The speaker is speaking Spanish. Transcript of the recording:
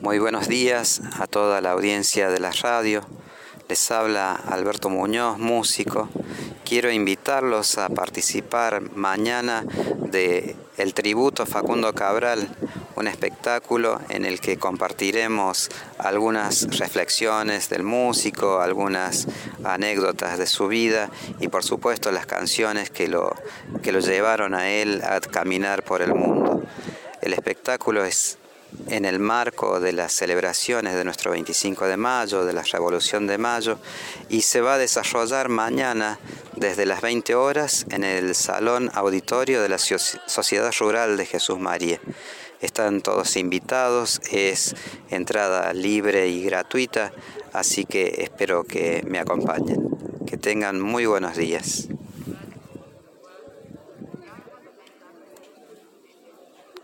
Muy buenos días a toda la audiencia de la radio. Les habla Alberto Muñoz, músico. Quiero invitarlos a participar mañana de el tributo a Facundo Cabral, un espectáculo en el que compartiremos algunas reflexiones del músico, algunas anécdotas de su vida y por supuesto las canciones que lo llevaron a él a caminar por el mundo. El espectáculo es en el marco de las celebraciones de nuestro 25 de mayo, de la Revolución de Mayo, y se va a desarrollar mañana desde las 20 horas en el Salón Auditorio de la Sociedad Rural de Jesús María. Están todos invitados, es entrada libre y gratuita, así que espero que me acompañen. Que tengan muy buenos días.